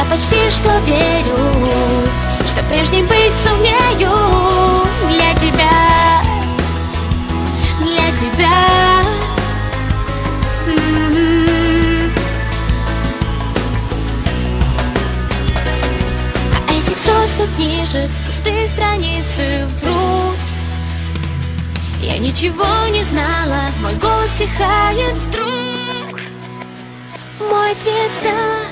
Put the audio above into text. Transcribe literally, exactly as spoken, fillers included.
почти что верю, что прежней быть сумею для тебя, для тебя. М-м-м. А этих взрослых книжек пустые страницы врут. Я ничего не знала, мой голос стихает вдруг. Мой ответ — да.